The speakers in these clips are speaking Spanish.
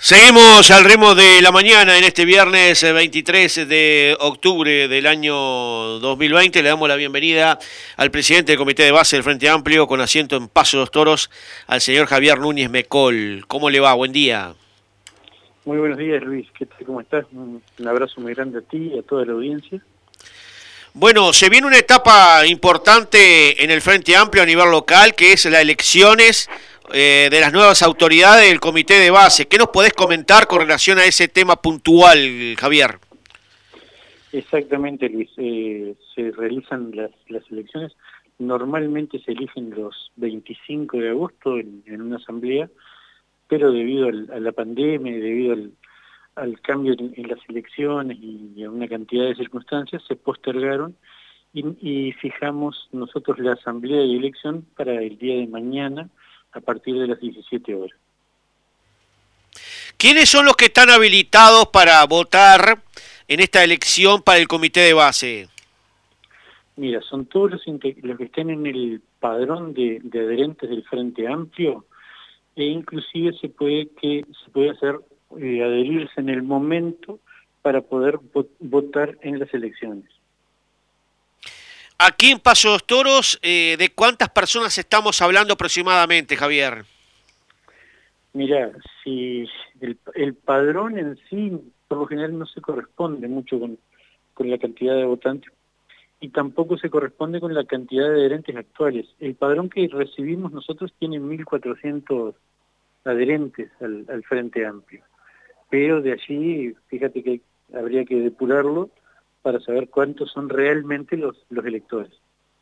Seguimos al ritmo de la mañana en este viernes 23 de octubre del año 2020. Le damos la bienvenida al presidente del Comité de Base del Frente Amplio, con asiento en Paso de los Toros, al señor Javier Núñez Mecol. ¿Cómo le va? Buen día. Muy buenos días, Luis. ¿Qué tal? ¿Cómo estás? Un abrazo muy grande a ti y a toda la audiencia. Bueno, se viene una etapa importante en el Frente Amplio a nivel local, que es las elecciones de las nuevas autoridades del Comité de Base. ¿Qué nos podés comentar con relación a ese tema puntual, Javier? Exactamente, Luis. Se realizan las elecciones. Normalmente se eligen los 25 de agosto en una asamblea, pero debido a la pandemia y debido al cambio en las elecciones y a una cantidad de circunstancias, se postergaron y fijamos nosotros la asamblea de elección para el día de mañana a partir de las 17 horas. ¿Quiénes son los que están habilitados para votar en esta elección para el Comité de Base? Mira, son todos los que estén en el padrón de adherentes del Frente Amplio, e inclusive se puede hacer adherirse en el momento para poder votar en las elecciones. Aquí en Paso de los Toros, ¿de cuántas personas estamos hablando aproximadamente, Javier? Mira, si el padrón en sí, por lo general, no se corresponde mucho con la cantidad de votantes y tampoco se corresponde con la cantidad de adherentes actuales. El padrón que recibimos nosotros tiene 1.400 adherentes al Frente Amplio, pero de allí, fíjate que habría que depurarlo para saber cuántos son realmente los electores.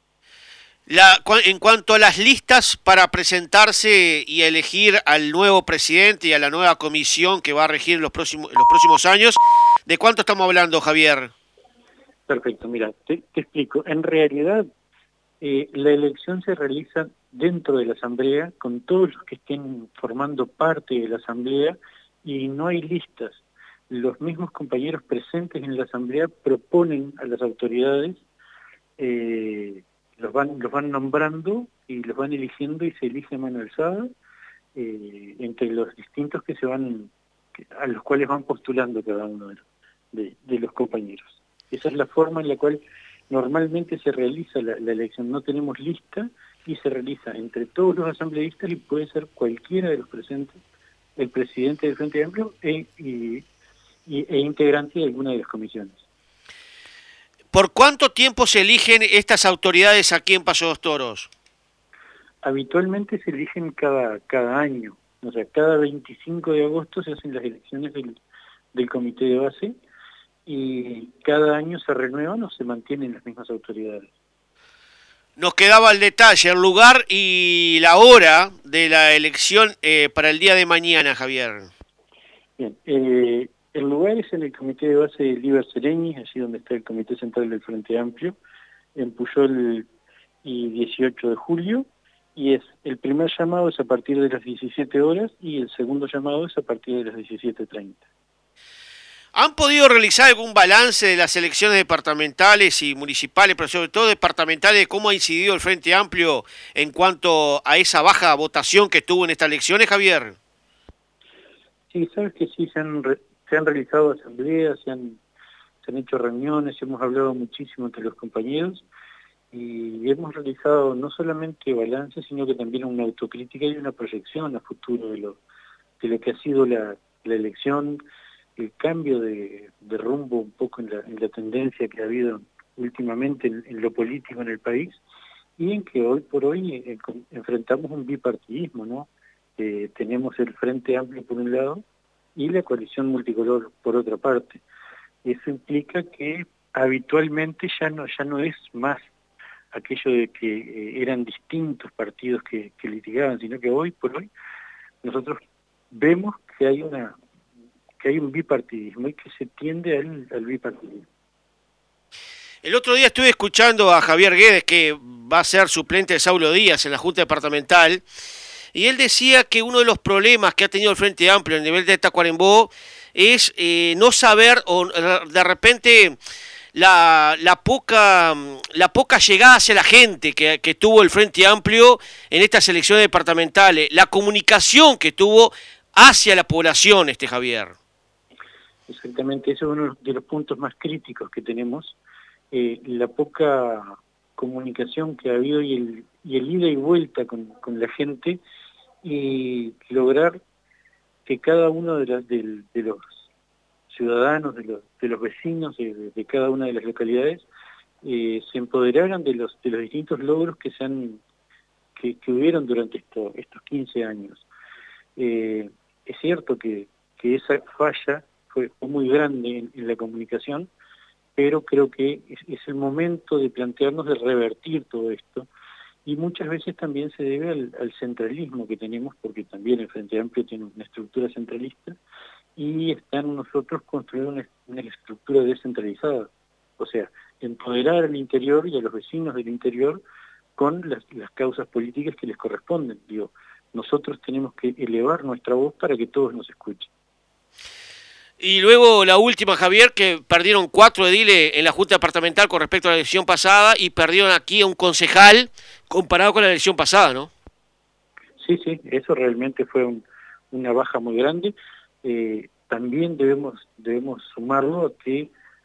En cuanto a las listas para presentarse y elegir al nuevo presidente y a la nueva comisión que va a regir los próximos años, ¿de cuánto estamos hablando, Javier? Perfecto, mira, te explico. En realidad, la elección se realiza dentro de la asamblea, con todos los que estén formando parte de la asamblea, y no hay listas. Los mismos compañeros presentes en la asamblea proponen a las autoridades, los van nombrando y los van eligiendo, y se elige a mano alzada entre los distintos a los cuales van postulando cada uno de los compañeros. Esa es la forma en la cual normalmente se realiza la elección. No tenemos lista y se realiza entre todos los asambleístas, y puede ser cualquiera de los presentes, el presidente del Frente Amplio e integrante de alguna de las comisiones. ¿Por cuánto tiempo se eligen estas autoridades aquí en Paso de los Toros? Habitualmente se eligen cada año, o sea, cada 25 de agosto se hacen las elecciones del Comité de Base, y cada año se renuevan o se mantienen las mismas autoridades. Nos quedaba el detalle, el lugar y la hora de la elección para el día de mañana, Javier. Bien, el lugar es en el Comité de Base de Líber Sereñi, allí donde está el Comité Central del Frente Amplio, en Puyol y 18 de julio, y el primer llamado es a partir de las 17 horas y el segundo llamado es a partir de las 17:30. ¿Han podido realizar algún balance de las elecciones departamentales y municipales, pero sobre todo departamentales, de cómo ha incidido el Frente Amplio en cuanto a esa baja votación que tuvo en estas elecciones, Javier? Sí, sabes que sí, se han realizado asambleas, se han hecho reuniones, hemos hablado muchísimo entre los compañeros y hemos realizado no solamente balance, sino que también una autocrítica y una proyección a futuro de lo que ha sido la elección, el cambio de rumbo un poco en la tendencia que ha habido últimamente en lo político en el país, y en que hoy por hoy enfrentamos un bipartidismo, ¿no? Tenemos el Frente Amplio por un lado y la coalición multicolor por otra parte. Eso implica que habitualmente ya no es más aquello de que eran distintos partidos que litigaban, sino que hoy por hoy nosotros vemos que hay un bipartidismo y que se tiende al bipartidismo. El otro día estuve escuchando a Javier Guedes, que va a ser suplente de Saulo Díaz en la Junta Departamental, y él decía que uno de los problemas que ha tenido el Frente Amplio a nivel de Tacuarembó es no saber, o de repente la poca llegada hacia la gente que tuvo el Frente Amplio en estas elecciones departamentales, la comunicación que tuvo hacia la población, Javier. Exactamente, ese es uno de los puntos más críticos que tenemos, la poca comunicación que ha habido y el ida y vuelta con la gente, y lograr que cada uno de los ciudadanos, de los vecinos de cada una de las localidades, se empoderaran de los distintos logros que hubieron durante estos 15 años. Es cierto que esa falla fue muy grande en la comunicación, pero creo que es el momento de plantearnos de revertir todo esto, y muchas veces también se debe al centralismo que tenemos, porque también el Frente Amplio tiene una estructura centralista, y está en nosotros construir una estructura descentralizada, o sea, empoderar al interior y a los vecinos del interior con las causas políticas que les corresponden. Digo, nosotros tenemos que elevar nuestra voz para que todos nos escuchen. Y luego la última, Javier, que perdieron 4 ediles en la Junta Departamental con respecto a la elección pasada, y perdieron aquí a un concejal comparado con la elección pasada, ¿no? Sí, eso realmente fue una baja muy grande. También debemos sumarlo a que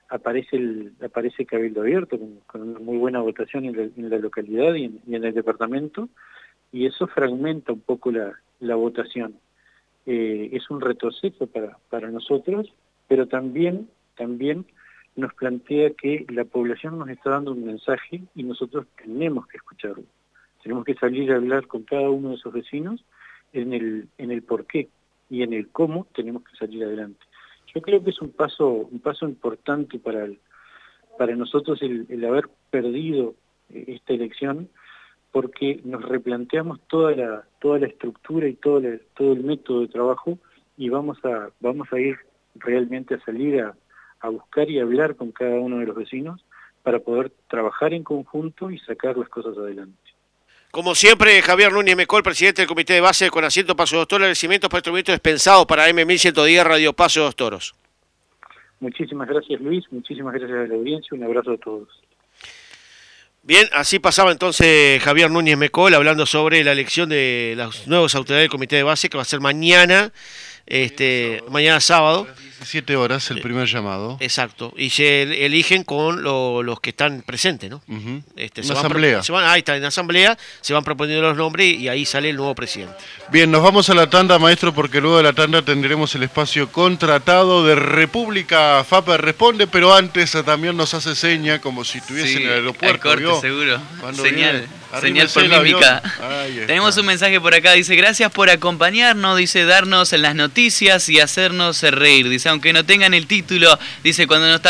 aparece Cabildo Abierto con una muy buena votación en la localidad y en el departamento, y eso fragmenta un poco la votación. Es un retroceso para nosotros, pero también nos plantea que la población nos está dando un mensaje y nosotros tenemos que escucharlo. Tenemos que salir a hablar con cada uno de esos vecinos en el por qué y en el cómo tenemos que salir adelante. Yo creo que es un paso importante para nosotros el haber perdido esta elección, porque nos replanteamos toda la estructura y todo el método de trabajo, y vamos a ir realmente a salir a buscar y hablar con cada uno de los vecinos para poder trabajar en conjunto y sacar las cosas adelante. Como siempre, Javier Núñez Mecol, presidente del Comité de Base con asiento Paso de los Toros, agradecimientos por este momento dispensado para M1110 Radio Paso de los Toros. Muchísimas gracias, Luis, muchísimas gracias a la audiencia, un abrazo a todos. Bien, así pasaba entonces Javier Núñez Mecol hablando sobre la elección de las nuevas autoridades del Comité de Base, que va a ser mañana, mañana sábado. 17 horas el primer llamado. Exacto, y se eligen con los que están presentes, ¿no? Una asamblea. Ahí está, en la asamblea se van proponiendo los nombres y ahí sale el nuevo presidente. Bien, nos vamos a la tanda, maestro, porque luego de la tanda tendremos el espacio contratado de República FAPE Responde, pero antes también nos hace seña como si estuviese en el aeropuerto. Corte, ¿vio? seguro. Cuando Señal viene, por mímica. Tenemos está. un mensaje por acá, dice: gracias por acompañarnos, dice, darnos en las noticias y hacernos reír. Dice, aunque no tengan el título, dice, cuando no está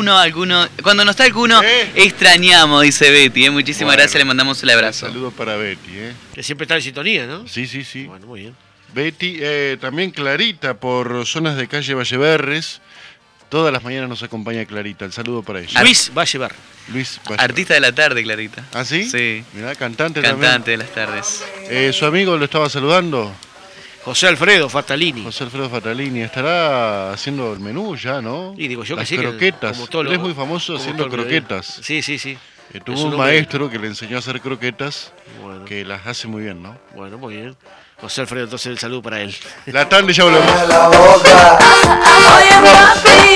alguno, extrañamos, dice Betty. Muchísimas gracias, le mandamos el abrazo. Un saludo para Betty. Que siempre está en sintonía, ¿no? Sí. Bueno, muy bien. Betty, también Clarita por zonas de calle Valleverres. Todas las mañanas nos acompaña Clarita. El saludo para ella. Luis Vallever. Artista de la tarde, Clarita. ¿Ah, sí? Sí. Mirá, cantante de las tardes. ¿Su amigo lo estaba saludando? José Alfredo Fatalini. José Alfredo Fatalini. Estará haciendo el menú ya, ¿no? Y digo yo las que sí. Croquetas. Él es muy famoso haciendo croquetas. Sí. Tuvo un maestro que le enseñó a hacer croquetas, bueno, que las hace muy bien, ¿no? Bueno, muy bien. José Alfredo, entonces el saludo para él. La tanda y ya volvemos. Oye, papi.